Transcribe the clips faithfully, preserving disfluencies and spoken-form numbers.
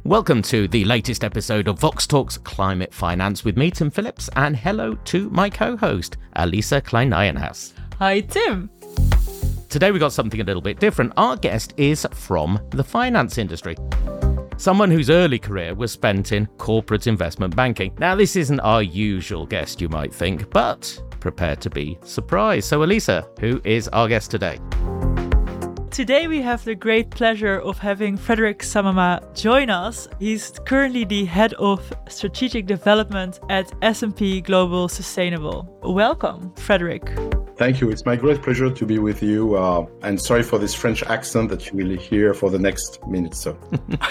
Welcome to the latest episode of Vox Talks Climate Finance with me, Tim Phillips, and hello to my co-host, Alisa Klein-Nijenhuis. Hi, Tim. Today we got something a little bit different. Our guest is from the finance industry. Someone whose early career was spent in corporate investment banking. Now, this isn't our usual guest, you might think, but prepare to be surprised. So, Alisa, who is our guest today? Today we have the great pleasure of having Frederick Samama join us. He's currently the head of strategic development at S and P Global Sustainable. Welcome, Frederick. Thank you. It's my great pleasure to be with you. Uh, and sorry for this French accent that you will hear for the next minute. So.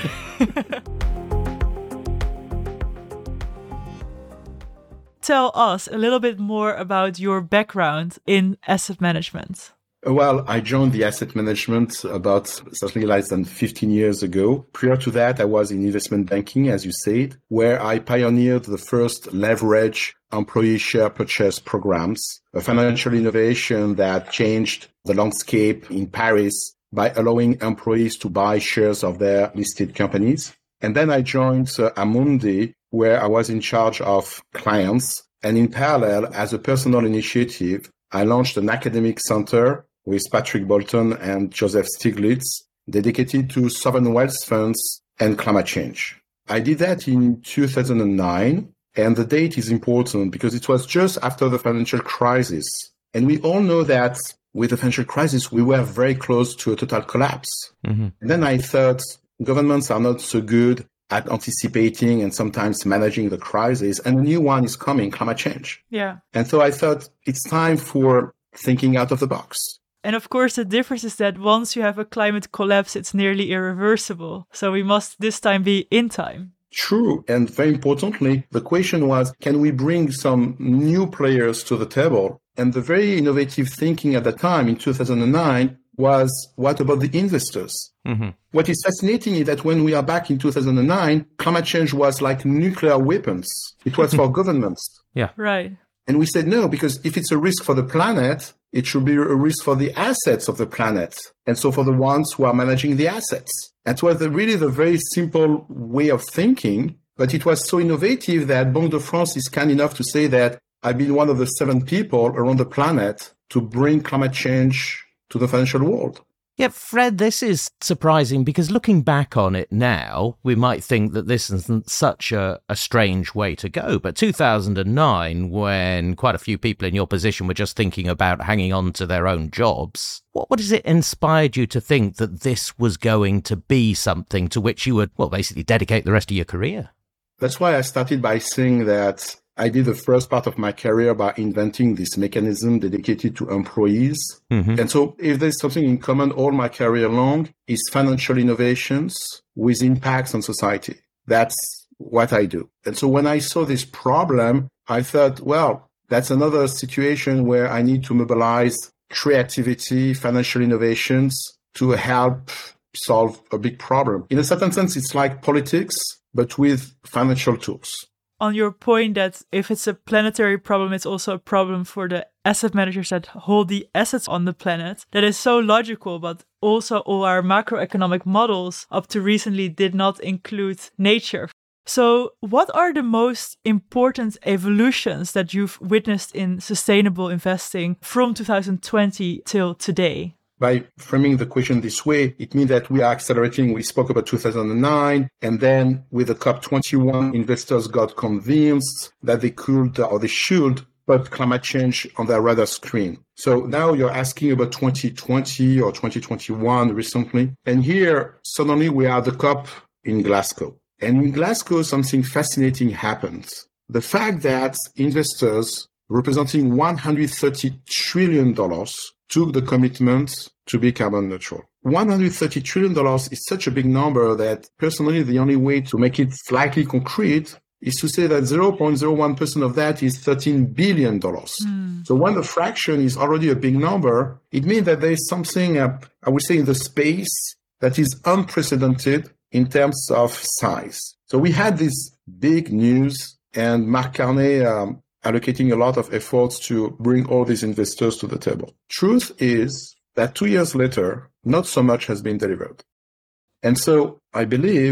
Tell us a little bit more about your background in asset management. Well, I joined the asset management about certainly less than fifteen years ago. Prior to that, I was in investment banking, as you said, where I pioneered the first leverage employee share purchase programs, a financial innovation that changed the landscape in Paris by allowing employees to buy shares of their listed companies. And then I joined uh, Amundi, where I was in charge of clients. And in parallel, as a personal initiative, I launched an academic center with Patrick Bolton and Joseph Stiglitz, dedicated to sovereign wealth funds and climate change. I did that in two thousand nine, and the date is important because it was just after the financial crisis. And we all know that with the financial crisis, we were very close to a total collapse. Mm-hmm. And then I thought governments are not so good at anticipating and sometimes managing the crisis, and a new one is coming, climate change. Yeah. And so I thought it's time for thinking out of the box. And of course, the difference is that once you have a climate collapse, it's nearly irreversible. So we must this time be in time. True. And very importantly, the question was, can we bring some new players to the table? And the very innovative thinking at the time in two thousand nine was, what about the investors? Mm-hmm. What is fascinating is that when we are back in two thousand nine, climate change was like nuclear weapons. It was for governments. Yeah. Right. And we said no, because if it's a risk for the planet, it should be a risk for the assets of the planet. And so for the ones who are managing the assets. That was the, really the very simple way of thinking. But it was so innovative that Banque de France is kind enough to say that I've been one of the seven people around the planet to bring climate change to the financial world. Yeah, Fred, this is surprising because looking back on it now, we might think that this isn't such a, a strange way to go. But two thousand nine, when quite a few people in your position were just thinking about hanging on to their own jobs, what, what has it inspired you to think that this was going to be something to which you would, well, basically dedicate the rest of your career? That's why I started by saying that I did the first part of my career by inventing this mechanism dedicated to employees. Mm-hmm. And so if there's something in common all my career long, is financial innovations with impacts on society. That's what I do. And so when I saw this problem, I thought, well, that's another situation where I need to mobilize creativity, financial innovations to help solve a big problem. In a certain sense, it's like politics, but with financial tools. On your point that if it's a planetary problem, it's also a problem for the asset managers that hold the assets on the planet. That is so logical, but also all our macroeconomic models up to recently did not include nature. So what are the most important evolutions that you've witnessed in sustainable investing from two thousand twenty till today? By framing the question this way, it means that we are accelerating. We spoke about two thousand nine, and then with the COP twenty-one, investors got convinced that they could or they should put climate change on their radar screen. So now you're asking about twenty twenty or twenty twenty-one recently. And here, suddenly we are at the COP in Glasgow. And in Glasgow, something fascinating happened. The fact that investors representing one hundred thirty trillion dollars took the commitment to be carbon neutral. one hundred thirty trillion dollars is such a big number that personally the only way to make it slightly concrete is to say that zero point zero one percent of that is thirteen billion dollars. Mm. So when the fraction is already a big number, it means that there is something, uh, I would say, in the space that is unprecedented in terms of size. So we had this big news, and Mark Carney um, allocating a lot of efforts to bring all these investors to the table. Truth is that two years later, not so much has been delivered. And so I believe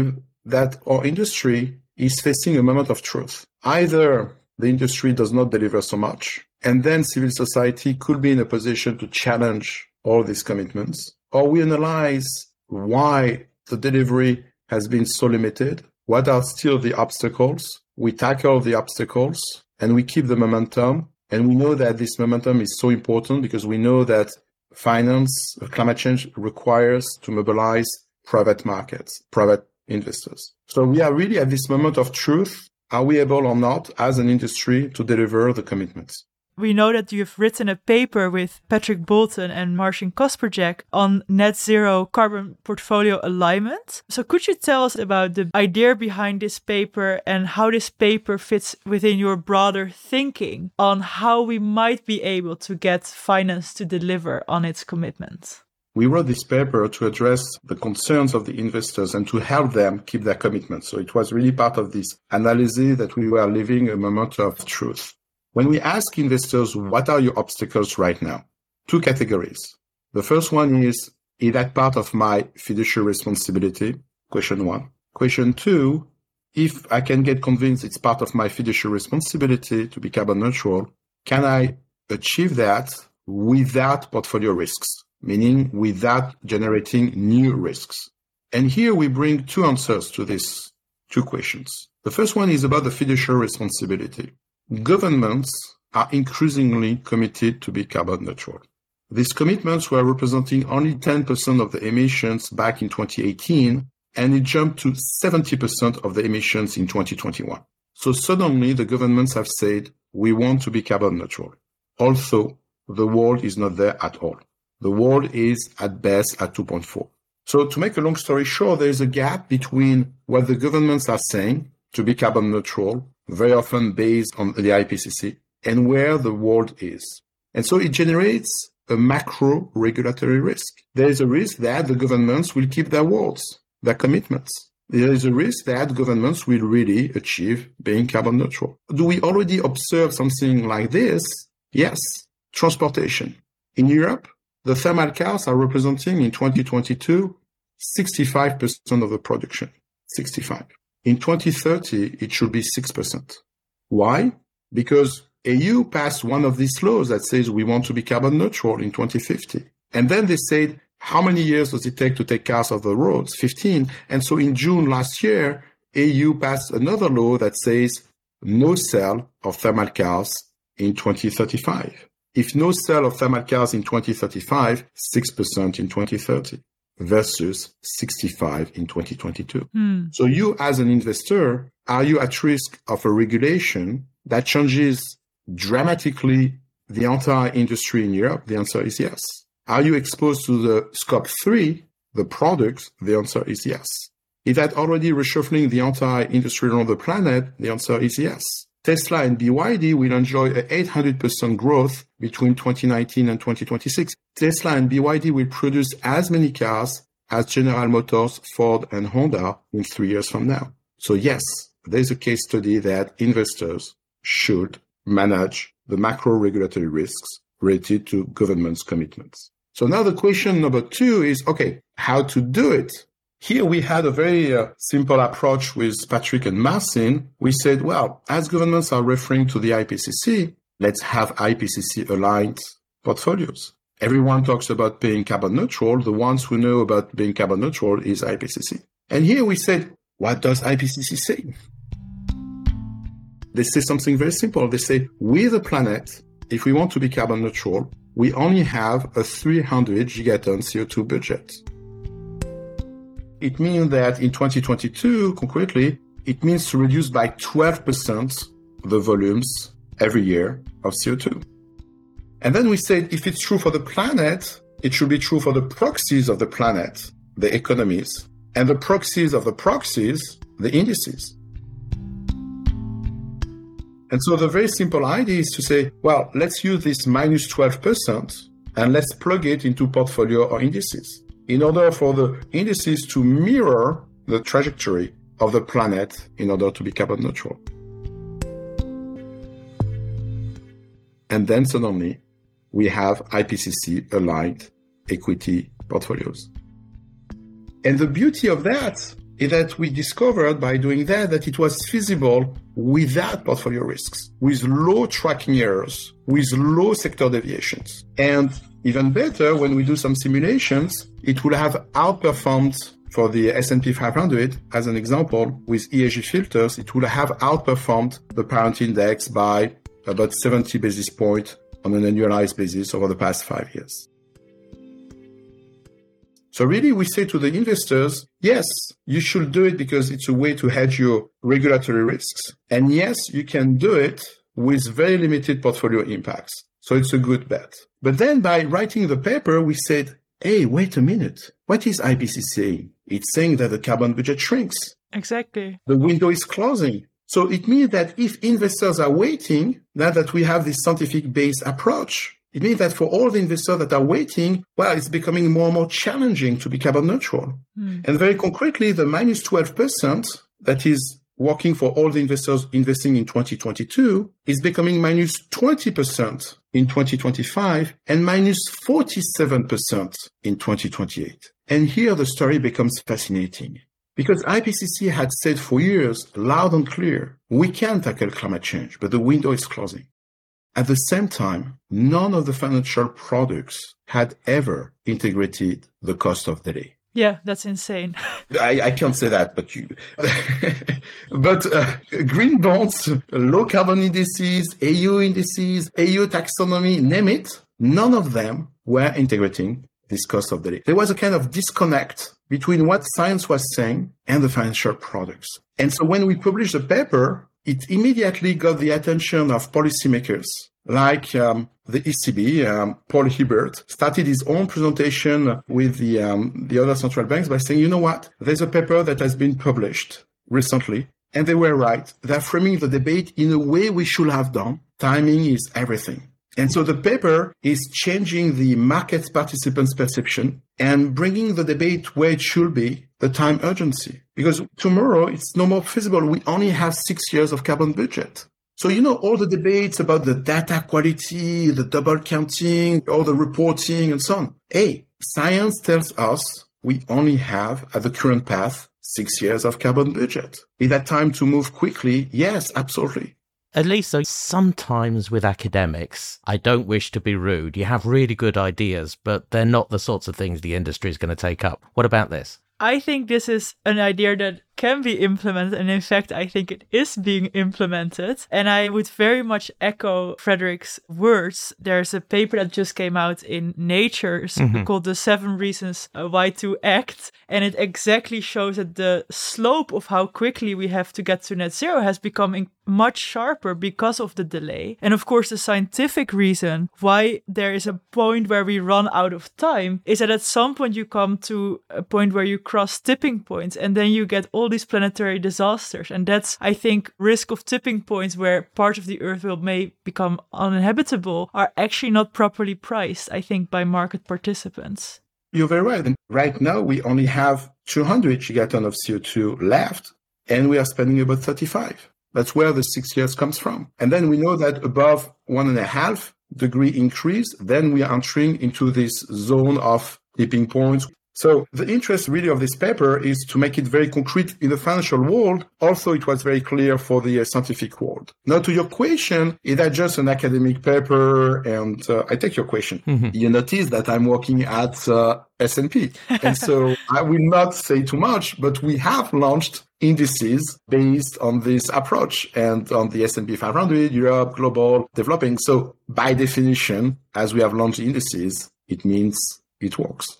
that our industry is facing a moment of truth. Either the industry does not deliver so much, and then civil society could be in a position to challenge all these commitments, or we analyze why the delivery has been so limited, what are still the obstacles, we tackle the obstacles, and we keep the momentum. And we know that this momentum is so important because we know that finance, climate change requires to mobilize private markets, private investors. So we are really at this moment of truth. Are we able or not as an industry to deliver the commitments? We know that you've written a paper with Patrick Bolton and Marcin Kasperczak on net zero carbon portfolio alignment. So could you tell us about the idea behind this paper and how this paper fits within your broader thinking on how we might be able to get finance to deliver on its commitments? We wrote this paper to address the concerns of the investors and to help them keep their commitments. So it was really part of this analysis that we were living a moment of truth. When we ask investors, what are your obstacles right now? Two categories. The first one is, is that part of my fiduciary responsibility? Question one. Question two, if I can get convinced it's part of my fiduciary responsibility to be carbon neutral, can I achieve that without portfolio risks? Meaning without generating new risks. And here we bring two answers to these two questions. The first one is about the fiduciary responsibility. Governments are increasingly committed to be carbon neutral. These commitments were representing only ten percent of the emissions back in twenty eighteen, and it jumped to seventy percent of the emissions in twenty twenty-one. So suddenly the governments have said, we want to be carbon neutral. Also, the world is not there at all. The world is at best at two point four. So to make a long story short, there is a gap between what the governments are saying to be carbon neutral, very often based on the I P C C, and where the world is. And so it generates a macro regulatory risk. There is a risk that the governments will keep their words, their commitments. There is a risk that governments will really achieve being carbon neutral. Do we already observe something like this? Yes. Transportation. In Europe, the thermal cars are representing in twenty twenty-two sixty-five percent of the production. sixty-five. In twenty thirty, it should be six percent. Why? Because E U passed one of these laws that says we want to be carbon neutral in twenty fifty. And then they said, how many years does it take to take cars off the roads? fifteen. And so in June last year, E U passed another law that says no sale of thermal cars in twenty thirty-five. If no sale of thermal cars in twenty thirty-five, six percent in twenty thirty. Versus sixty-five in twenty twenty-two. Mm. So you as an investor, are you at risk of a regulation that changes dramatically the entire industry in Europe? The answer is yes. Are you exposed to the scope three, the products? The answer is yes. Is that already reshuffling the entire industry around the planet? The answer is yes. Tesla and B Y D will enjoy an eight hundred percent growth between twenty nineteen and twenty twenty-six. Tesla and B Y D will produce as many cars as General Motors, Ford, and Honda in three years from now. So yes, there's a case study that investors should manage the macro regulatory risks related to government's commitments. So now the question number two is, okay, how to do it? Here we had a very uh, simple approach with Patrick and Marcin. We said, well, as governments are referring to the I P C C, let's have I P C C-aligned portfolios. Everyone talks about being carbon neutral. The ones who know about being carbon neutral is I P C C. And here we said, what does I P C C say? They say something very simple. They say, we the planet, if we want to be carbon neutral, we only have a three hundred gigaton C O two budget. It means that in twenty twenty-two, concretely, it means to reduce by twelve percent the volumes every year of C O two. And then we said, if it's true for the planet, it should be true for the proxies of the planet, the economies, and the proxies of the proxies, the indices. And so the very simple idea is to say, well, let's use this minus twelve percent and let's plug it into portfolio or indices, in order for the indices to mirror the trajectory of the planet in order to be carbon neutral. And then suddenly, we have I P C C-aligned equity portfolios. And the beauty of that is that we discovered by doing that that it was feasible without portfolio risks, with low tracking errors, with low sector deviations. And even better, when we do some simulations, it will have outperformed for the S and P five hundred, as an example, with E S G filters, it will have outperformed the parent index by about seventy basis points on an annualized basis over the past five years. So really, we say to the investors, yes, you should do it because it's a way to hedge your regulatory risks. And yes, you can do it with very limited portfolio impacts. So it's a good bet. But then by writing the paper, we said, hey, wait a minute. What is I P C C saying? It's saying that the carbon budget shrinks. Exactly. The window is closing. So it means that if investors are waiting, now that we have this scientific-based approach, it means that for all the investors that are waiting, well, it's becoming more and more challenging to be carbon neutral. Mm. And very concretely, the minus twelve percent that is working for all the investors investing in twenty twenty-two is becoming minus twenty percent in twenty twenty-five and minus forty-seven percent in twenty twenty-eight. And here the story becomes fascinating because I P C C had said for years, loud and clear, we can tackle climate change, but the window is closing. At the same time, none of the financial products had ever integrated the cost of delay. Yeah, that's insane. I, I can't say that, but you. but uh, green bonds, low carbon indices, E U indices, E U taxonomy, name it, none of them were integrating this cost of delay. There was a kind of disconnect between what science was saying and the financial products. And so when we published the paper, it immediately got the attention of policymakers like um, the E C B. um, Paul Hiebert started his own presentation with the um, the other central banks by saying, you know what, there's a paper that has been published recently, and they were right. They're framing the debate in a way we should have done. Timing is everything. And so the paper is changing the market participants' perception and bringing the debate where it should be, the time urgency. Because tomorrow it's no more feasible. We only have six years of carbon budget. So, you know, all the debates about the data quality, the double counting, all the reporting and so on. Hey, science tells us we only have, at the current path, six years of carbon budget. Is that time to move quickly? Yes, absolutely. At least so sometimes with academics, I don't wish to be rude, you have really good ideas, but they're not the sorts of things the industry is going to take up. What about this? I think this is an idea that can be implemented. And in fact, I think it is being implemented. And I would very much echo Frederick's words. There's a paper that just came out in Nature mm-hmm. called The Seven Reasons Why to Act. And it exactly shows that the slope of how quickly we have to get to net zero has become much sharper because of the delay. And of course, the scientific reason why there is a point where we run out of time is that at some point you come to a point where you cross tipping points and then you get all these planetary disasters. And that's, I think, risk of tipping points where parts of the Earth will may become uninhabitable are actually not properly priced, I think, by market participants. You're very right. And right now, we only have two hundred gigatons of C O two left, and we are spending about thirty-five. That's where the six years comes from. And then we know that above one and a half degree increase, then we are entering into this zone of tipping points. So the interest really of this paper is to make it very concrete in the financial world. Also, it was very clear for the uh, scientific world. Now, to your question, is that just an academic paper? And uh, I take your question. Mm-hmm. You notice that I'm working at uh, S and P. And so I will not say too much, but we have launched indices based on this approach and on the S and P five hundred, Europe, global, developing. So by definition, as we have launched indices, it means it works.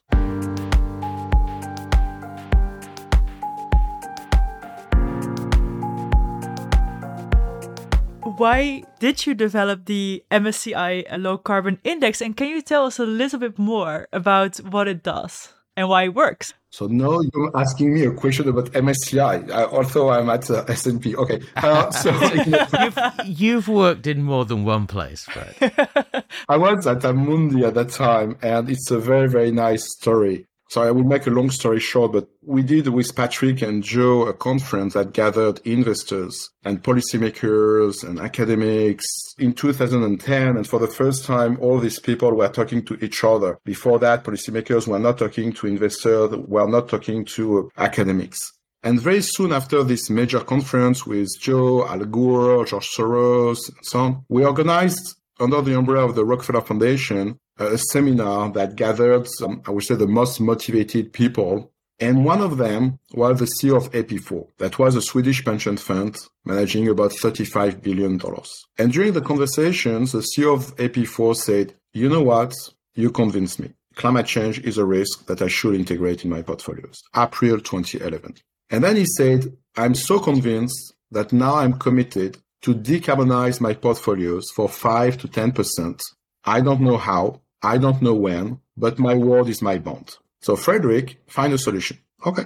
Why did you develop the M S C I Low Carbon Index? And can you tell us a little bit more about what it does and why it works? So now you're asking me a question about M S C I, uh, although I'm at uh, S and P. Okay. Uh, so you've, you've worked in more than one place, Fred. I was at Amundi at that time, and it's a very, very nice story. So I will make a long story short, but we did with Patrick and Joe a conference that gathered investors and policymakers and academics in two thousand ten. And for the first time, all these people were talking to each other. Before that, policymakers were not talking to investors, were not talking to academics. And very soon after this major conference with Joe, Al Gore, George Soros, and so on, we organized under the umbrella of the Rockefeller Foundation a seminar that gathered, some, I would say, the most motivated people. And one of them was the C E O of A P four. That was a Swedish pension fund managing about thirty-five billion dollars. And during the conversations, the C E O of A P four said, you know what? You convinced me. Climate change is a risk that I should integrate in my portfolios. April twenty eleven. And then he said, I'm so convinced that now I'm committed to decarbonize my portfolios for five to ten percent. I don't know how, I don't know when, but my word is my bond. So Frederick, find a solution. Okay.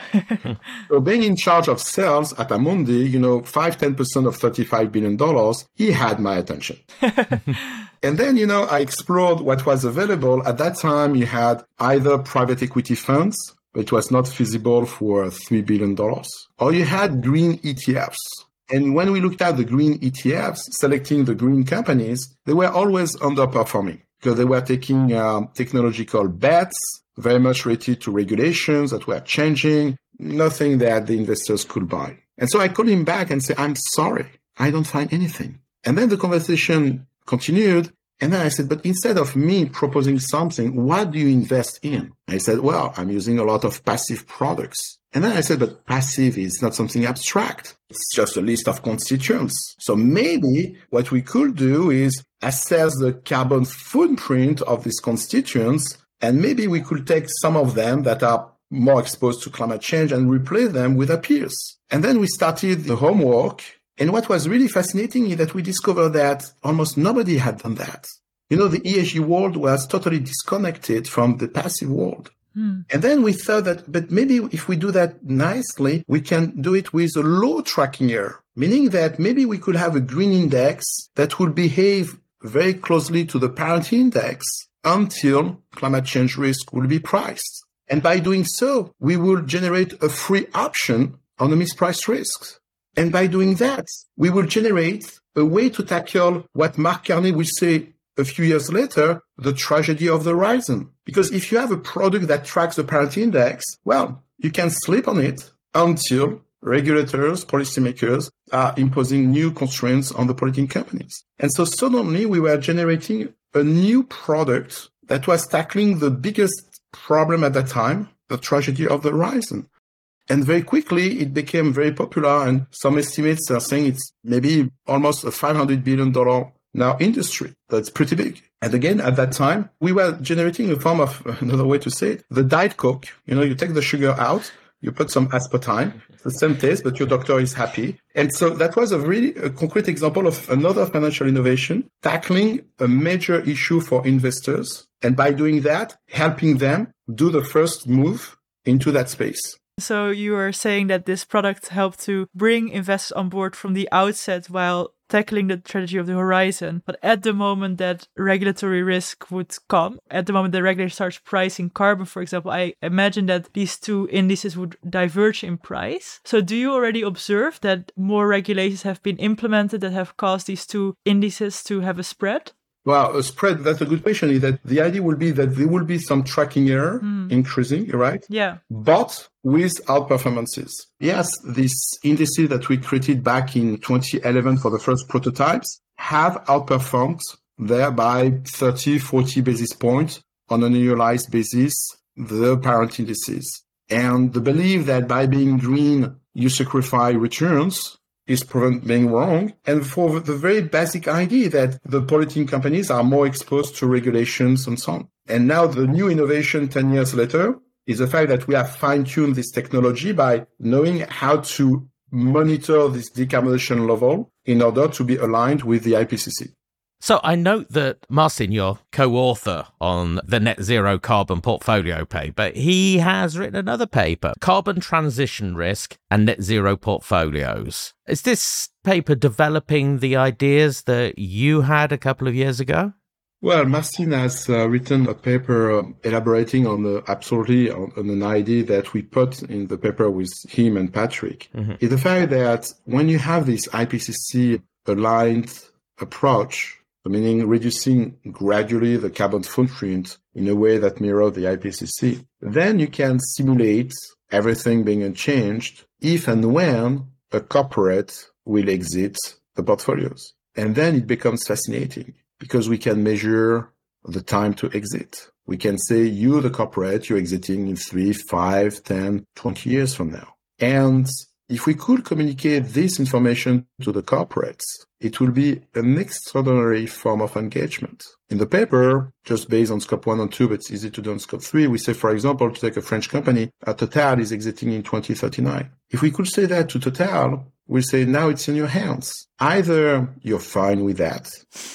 So being in charge of sales at Amundi, you know, five, ten percent of thirty-five billion dollars, he had my attention. And then, you know, I explored what was available. At that time, you had either private equity funds, but it was not feasible for three billion dollars, or you had green E T Fs. And when we looked at the green E T Fs, selecting the green companies, they were always underperforming because they were taking um, technological bets, very much related to regulations that were changing, nothing that the investors could buy. And so I called him back and said, I'm sorry, I don't find anything. And then the conversation continued. And then I said, but instead of me proposing something, what do you invest in? I said, well, I'm using a lot of passive products. And then I said, but passive is not something abstract. It's just a list of constituents. So maybe what we could do is assess the carbon footprint of these constituents. And maybe we could take some of them that are more exposed to climate change and replace them with our peers. And then we started the homework. And what was really fascinating is that we discovered that almost nobody had done that. You know, the E S G world was totally disconnected from the passive world. Hmm. And then we thought that, but maybe if we do that nicely, we can do it with a low tracking error, meaning that maybe we could have a green index that will behave very closely to the parent index until climate change risk will be priced. And by doing so, we will generate a free option on the mispriced risks. And by doing that, we will generate a way to tackle what Mark Carney will say a few years later, the tragedy of the horizon. Because if you have a product that tracks the parent index, well, you can sleep on it until regulators, policymakers are imposing new constraints on the polluting companies. And so suddenly we were generating a new product that was tackling the biggest problem at that time, the tragedy of the horizon. And very quickly, it became very popular, and some estimates are saying it's maybe almost a five hundred billion dollars now industry. That's pretty big. And again, at that time, we were generating a form of, another way to say it, the Diet Coke. You know, you take the sugar out, you put some aspartame, it's the same taste, but your doctor is happy. And so that was a really a concrete example of another financial innovation, tackling a major issue for investors. And by doing that, helping them do the first move into that space. So you are saying that this product helped to bring investors on board from the outset while tackling the tragedy of the horizon. But at the moment that regulatory risk would come, at the moment the regulator starts pricing carbon, for example, I imagine that these two indices would diverge in price. So do you already observe that more regulations have been implemented that have caused these two indices to have a spread? Well, a spread, that's a good question, is that the idea will be that there will be some tracking error mm. increasing, right? Yeah. But with outperformances. Yes, these indices that we created back in twenty eleven for the first prototypes have outperformed there by thirty, forty basis points on an annualized basis, the parent indices. And the belief that by being green, you sacrifice returns is proven being wrong. And for the very basic idea that the polluting companies are more exposed to regulations and so on. And now the new innovation ten years later is the fact that we have fine-tuned this technology by knowing how to monitor this decarbonization level in order to be aligned with the I P C C. So I note that Marcin, your co-author on the Net Zero Carbon Portfolio paper, he has written another paper, Carbon Transition Risk and Net Zero Portfolios. Is this paper developing the ideas that you had a couple of years ago? Well, Marcin has uh, written a paper uh, elaborating on the, absolutely on, on an idea that we put in the paper with him and Patrick. Mm-hmm. Is the fact that when you have this I P C C aligned approach, meaning reducing gradually the carbon footprint in a way that mirrors the I P C C, then you can simulate everything being unchanged if and when a corporate will exit the portfolios. And then it becomes fascinating because we can measure the time to exit. We can say, you, the corporate, you're exiting in three, five, ten, twenty years from now. And if we could communicate this information to the corporates, it will be an extraordinary form of engagement. In the paper, just based on scope one and two, but it's easy to do on scope three, we say, for example, to take a French company, Total is exiting in twenty thirty-nine. If we could say that to Total, we'll say, now it's in your hands. Either you're fine with that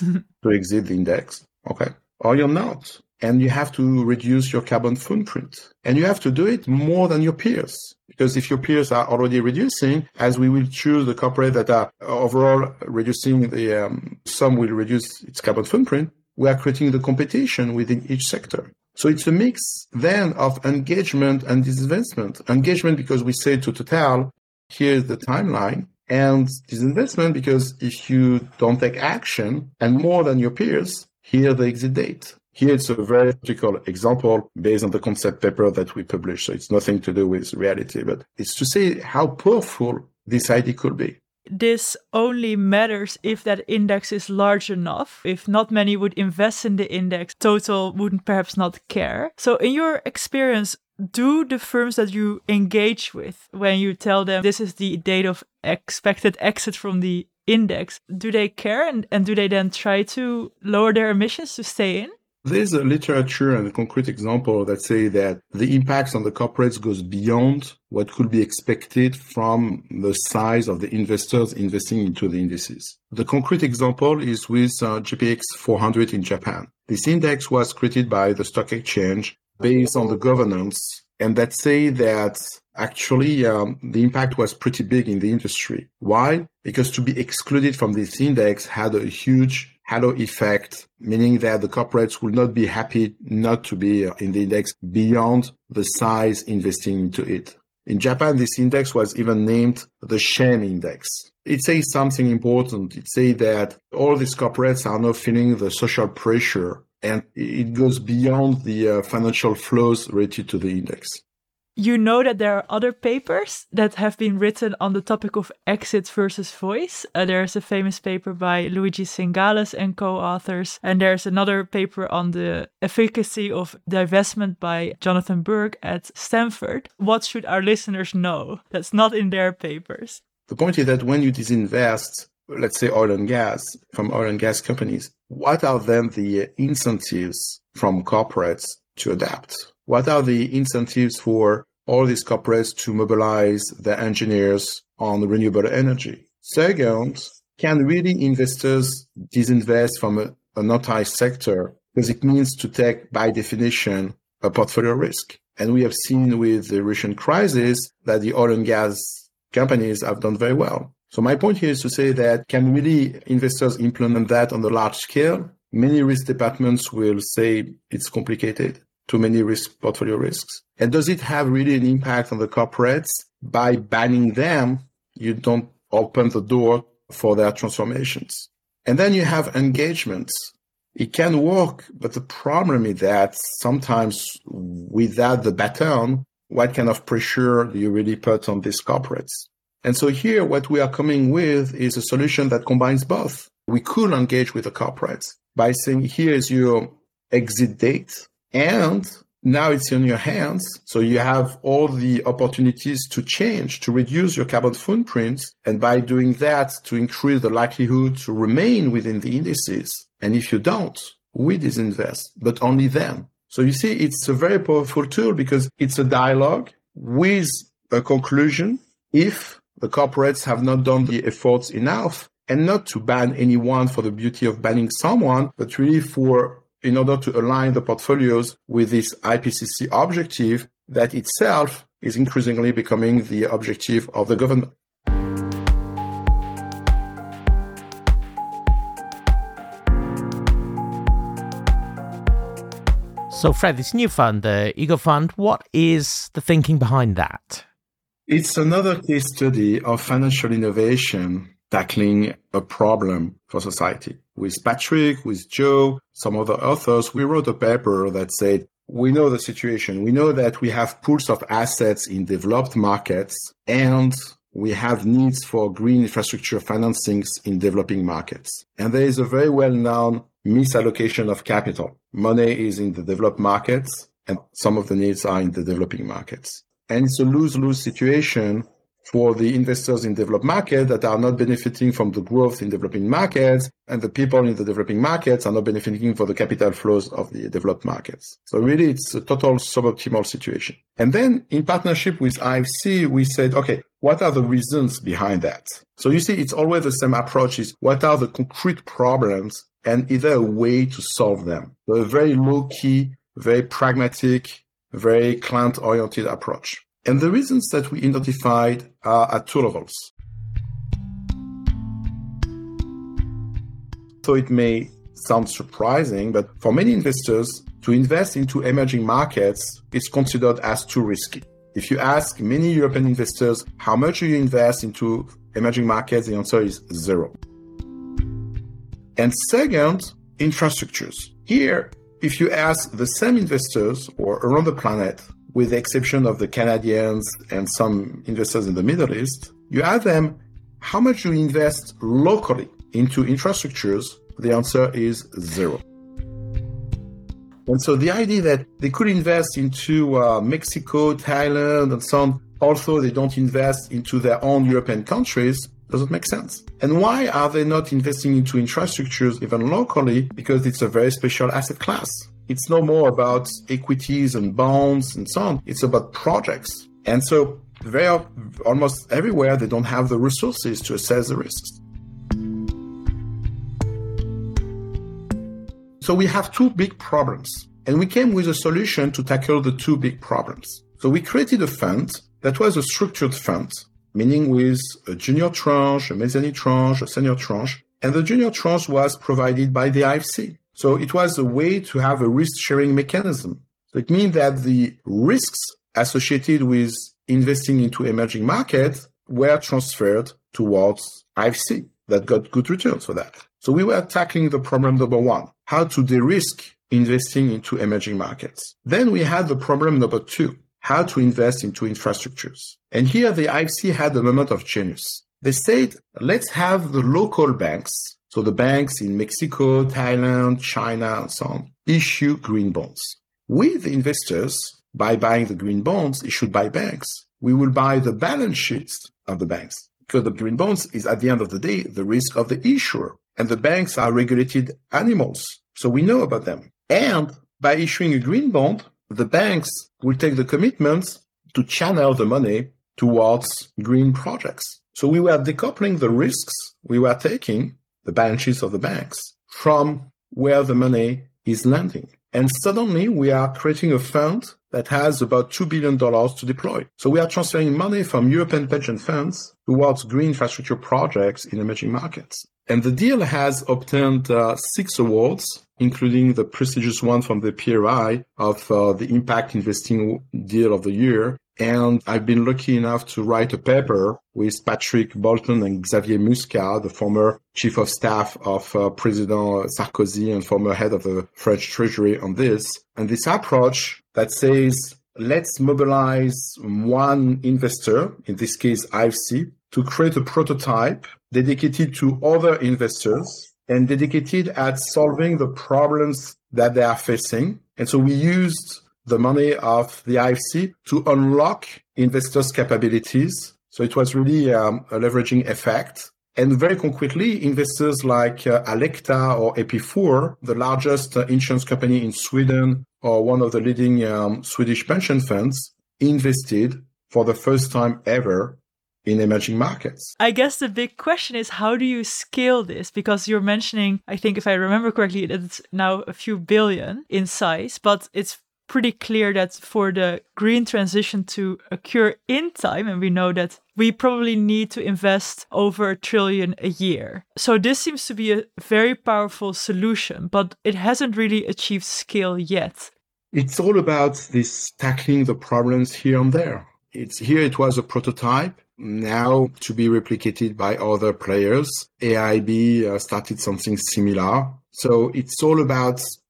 to exit the index, okay, or you're not. And you have to reduce your carbon footprint. And you have to do it more than your peers. Because if your peers are already reducing, as we will choose the corporate that are overall reducing the, um, some will reduce its carbon footprint, we are creating the competition within each sector. So it's a mix then of engagement and disinvestment. Engagement because we say to Total, here's the timeline. And disinvestment because if you don't take action and more than your peers, here's the exit date. Here it's a very practical example based on the concept paper that we published. So it's nothing to do with reality, but it's to say how powerful this idea could be. This only matters if that index is large enough. If not many would invest in the index, Total wouldn't perhaps not care. So in your experience, do the firms that you engage with, when you tell them this is the date of expected exit from the index, do they care and, and do they then try to lower their emissions to stay in? There's a literature and a concrete example that say that the impacts on the corporates goes beyond what could be expected from the size of the investors investing into the indices. The concrete example is with uh, J P X four hundred in Japan. This index was created by the stock exchange based on the governance, and that say that actually um, the impact was pretty big in the industry. Why? Because to be excluded from this index had a huge halo effect, meaning that the corporates will not be happy not to be in the index beyond the size investing into it. In Japan, this index was even named the shame index. It says something important. It says that all these corporates are now feeling the social pressure, and it goes beyond the uh, financial flows related to the index. You know that there are other papers that have been written on the topic of exit versus voice. Uh, there's a famous paper by Luigi Singales and co-authors, and there's another paper on the efficacy of divestment by Jonathan Burke at Stanford. What should our listeners know that's not in their papers? The point is that when you disinvest, let's say oil and gas, from oil and gas companies, what are then the incentives from corporates to adapt? What are the incentives for all these corporates to mobilize their engineers on renewable energy? Second, can really investors disinvest from a, a notarized sector? Because it means to take, by definition, a portfolio risk. And we have seen with the recent crisis that the oil and gas companies have done very well. So my point here is to say that can really investors implement that on the large scale? Many risk departments will say it's complicated. Too many risk portfolio risks. And does it have really an impact on the corporates? By banning them, you don't open the door for their transformations. And then you have engagements. It can work, but the problem is that sometimes without the baton, what kind of pressure do you really put on these corporates? And so here, what we are coming with is a solution that combines both. We could engage with the corporates by saying, here is your exit date. And now it's in your hands. So you have all the opportunities to change, to reduce your carbon footprint. And by doing that, to increase the likelihood to remain within the indices. And if you don't, we disinvest, but only then. So you see, it's a very powerful tool because it's a dialogue with a conclusion if the corporates have not done the efforts enough, and not to ban anyone for the beauty of banning someone, but really for in order to align the portfolios with this I P C C objective that itself is increasingly becoming the objective of the government. So Fred, this new fund, the Ego Fund, what is the thinking behind that? It's another case study of financial innovation tackling a problem for society. With Patrick, with Joe, some other authors, we wrote a paper that said, we know the situation. We know that we have pools of assets in developed markets, and we have needs for green infrastructure financings in developing markets. And there is a very well-known misallocation of capital. Money is in the developed markets, and some of the needs are in the developing markets. And it's a lose-lose situation for the investors in developed markets that are not benefiting from the growth in developing markets, and the people in the developing markets are not benefiting from the capital flows of the developed markets. So really, it's a total suboptimal situation. And then in partnership with I F C, we said, okay, what are the reasons behind that? So you see, it's always the same approach is what are the concrete problems and either a way to solve them. So a very low-key, very pragmatic, very client-oriented approach. And the reasons that we identified are at two levels. So it may sound surprising, but for many investors, to invest into emerging markets is considered as too risky. If you ask many European investors, how much do you invest into emerging markets? The answer is zero. And second, infrastructures. Here, if you ask the same investors or around the planet, with the exception of the Canadians and some investors in the Middle East, you ask them, how much do you invest locally into infrastructures? The answer is zero. And so the idea that they could invest into uh, Mexico, Thailand, and so on, although they don't invest into their own European countries, doesn't make sense. And why are they not investing into infrastructures even locally? Because it's a very special asset class. It's no more about equities and bonds and so on. It's about projects. And so very almost everywhere, they don't have the resources to assess the risks. So we have two big problems. And we came with a solution to tackle the two big problems. So we created a fund that was a structured fund, meaning with a junior tranche, a mezzanine tranche, a senior tranche. And the junior tranche was provided by the I F C. So it was a way to have a risk-sharing mechanism. So it means that the risks associated with investing into emerging markets were transferred towards I F C that got good returns for that. So we were tackling the problem number one, how to de-risk investing into emerging markets. Then we had the problem number two, how to invest into infrastructures. And here the I F C had a moment of genius. They said, let's have the local banks, so the banks in Mexico, Thailand, China, and so on, issue green bonds. We, the investors, by buying the green bonds issued by banks, we will buy the balance sheets of the banks. Because the green bonds is, at the end of the day, the risk of the issuer. And the banks are regulated animals, so we know about them. And by issuing a green bond, the banks will take the commitment to channel the money towards green projects. So we were decoupling the risks we were taking, the balance sheets of the banks, from where the money is landing. And suddenly we are creating a fund that has about two billion dollars to deploy. So we are transferring money from European pension funds towards green infrastructure projects in emerging markets. And the deal has obtained uh, six awards, including the prestigious one from the P R I of uh, the Impact Investing Deal of the Year. And I've been lucky enough to write a paper with Patrick Bolton and Xavier Muscat, the former chief of staff of uh, President Sarkozy and former head of the French Treasury, on this. And this approach that says, let's mobilize one investor, in this case I F C, to create a prototype dedicated to other investors and dedicated at solving the problems that they are facing. And so we used the money of the I F C to unlock investors' capabilities. So it was really um, a leveraging effect. And very concretely, investors like uh, Alecta or E P four, the largest uh, insurance company in Sweden or one of the leading um, Swedish pension funds, invested for the first time ever in emerging markets. I guess the big question is, how do you scale this? Because you're mentioning, I think if I remember correctly, that it's now a few billion in size, but it's pretty clear that for the green transition to occur in time, and we know that we probably need to invest over a trillion a year. So this seems to be a very powerful solution, but it hasn't really achieved scale yet. It's all about this tackling the problems here and there. It's here it was a prototype, now to be replicated by other players. A I B uh, started something similar. So it's all about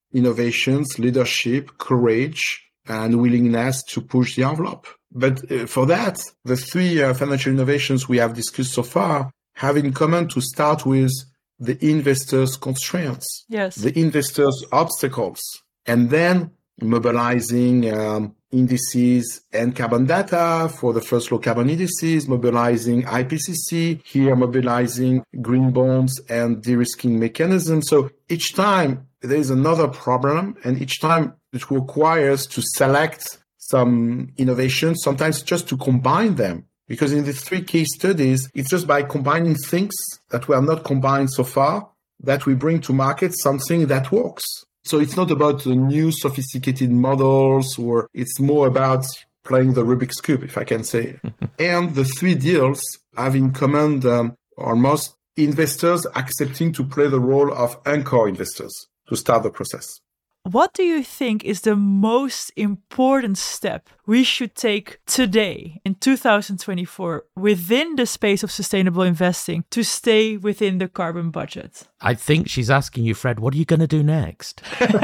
innovations, leadership, courage, and willingness to push the envelope. But uh, for that, the three uh, financial innovations we have discussed so far have in common to start with the investors' constraints, yes, the investors' obstacles, and then mobilizing um, indices and carbon data for the first low carbon indices, mobilizing I P C C, here mobilizing green bonds and de-risking mechanisms. So each time there is another problem, and each time it requires to select some innovations, sometimes just to combine them. Because in the three case studies, it's just by combining things that were not combined so far that we bring to market something that works. So it's not about the new sophisticated models, or it's more about playing the Rubik's Cube, if I can say. And the three deals have in common um, almost investors accepting to play the role of anchor investors to start the process. What do you think is the most important step we should take today in two thousand twenty-four within the space of sustainable investing to stay within the carbon budget? I think she's asking you, Fred, what are you going to do next?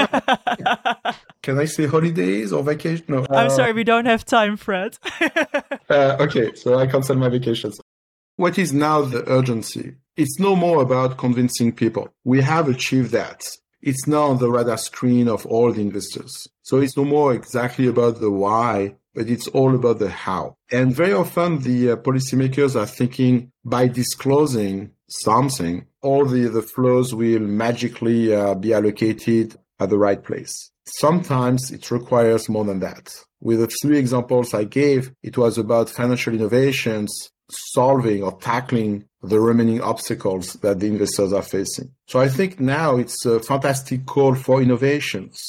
Can I say holidays or vacation? No. I'm uh, sorry, we don't have time, Fred. uh, okay, so I cancel my vacations. What is now the urgency? It's no more about convincing people. We have achieved that. It's now on the radar screen of all the investors. So it's no more exactly about the why, but it's all about the how. And very often the uh, policymakers are thinking by disclosing something, all the, the flows will magically uh, be allocated at the right place. Sometimes it requires more than that. With the three examples I gave, it was about financial innovations solving or tackling the remaining obstacles that the investors are facing. So I think now it's a fantastic call for innovations,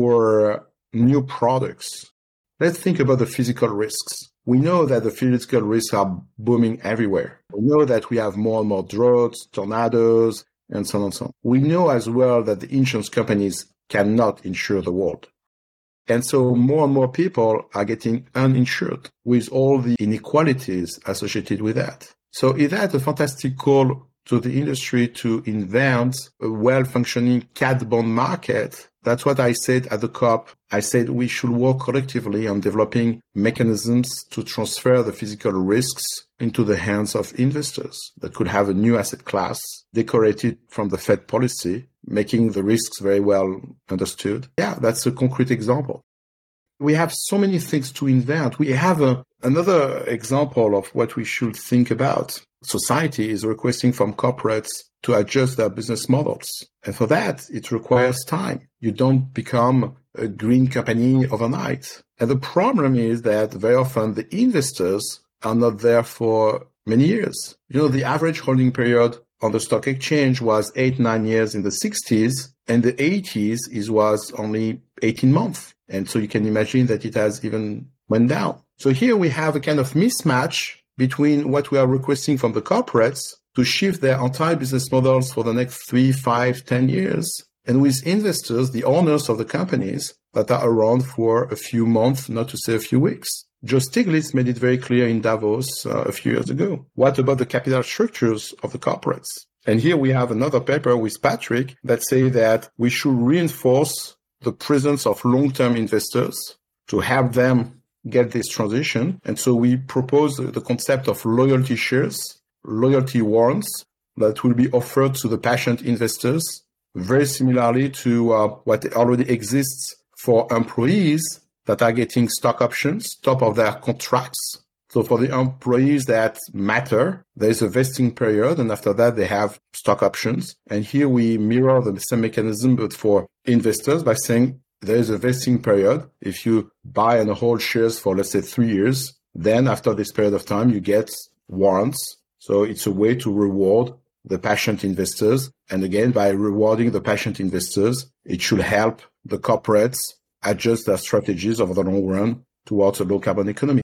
for new products. Let's think about the physical risks. We know that the physical risks are booming everywhere. We know that we have more and more droughts, tornadoes, and so on and so on. We know as well that the insurance companies cannot insure the world. And so more and more people are getting uninsured with all the inequalities associated with that. So it had a fantastic call to the industry to invent a well-functioning cat bond market. That's what I said at the COP. I said we should work collectively on developing mechanisms to transfer the physical risks into the hands of investors that could have a new asset class decorated from the Fed policy, making the risks very well understood. Yeah, that's a concrete example. We have so many things to invent. We have a, another example of what we should think about. Society is requesting from corporates to adjust their business models. And for that, it requires time. You don't become a green company overnight. And the problem is that very often the investors are not there for many years. You know, the average holding period on the stock exchange was eight, nine years in the sixties, and the eighties it was only eighteen months. And so you can imagine that it has even went down. So here we have a kind of mismatch between what we are requesting from the corporates to shift their entire business models for the next three, five, ten years, and with investors, the owners of the companies that are around for a few months, not to say a few weeks. Joe Stiglitz made it very clear in Davos uh, a few years ago. What about the capital structures of the corporates? And here we have another paper with Patrick that say that we should reinforce the presence of long-term investors to help them get this transition. And so we propose the concept of loyalty shares, loyalty warrants that will be offered to the patient investors, very similarly to uh, what already exists for employees that are getting stock options top of their contracts. So for the employees that matter, there is a vesting period, and after that, they have stock options. And here we mirror the same mechanism, but for investors by saying there is a vesting period. If you buy and hold shares for, let's say, three years, then after this period of time, you get warrants. So it's a way to reward the patient investors. And again, by rewarding the patient investors, it should help the corporates adjust their strategies over the long run towards a low carbon economy.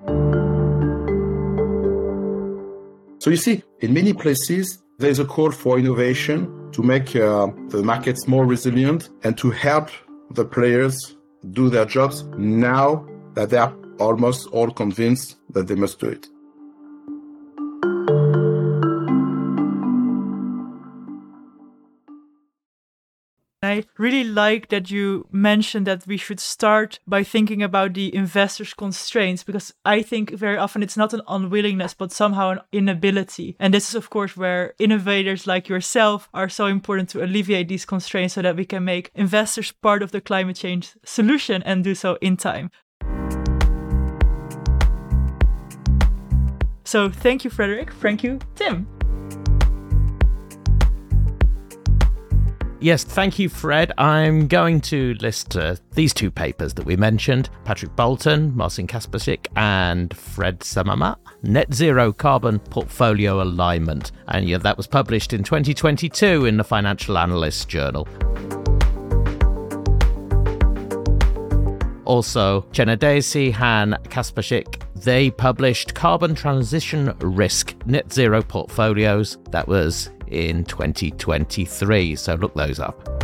So you see, in many places, there is a call for innovation to make uh, the markets more resilient and to help the players do their jobs now that they are almost all convinced that they must do it. I I really like that you mentioned that we should start by thinking about the investors' constraints, because I think very often it's not an unwillingness, but somehow an inability. And this is, of course, where innovators like yourself are so important to alleviate these constraints so that we can make investors part of the climate change solution and do so in time. So thank you, Frederick. Thank you, Tim. Yes, thank you, Fred. I'm going to list uh, these two papers that we mentioned, Patrick Bolton, Marcin Kasperczyk, and Fred Samama, Net Zero Carbon Portfolio Alignment. And yeah, that was published in twenty twenty-two in the Financial Analysts Journal. Also, Csenedesi, Han, Kasperczyk, they published Carbon Transition Risk Net Zero Portfolios. That was in twenty twenty-three, so look those up.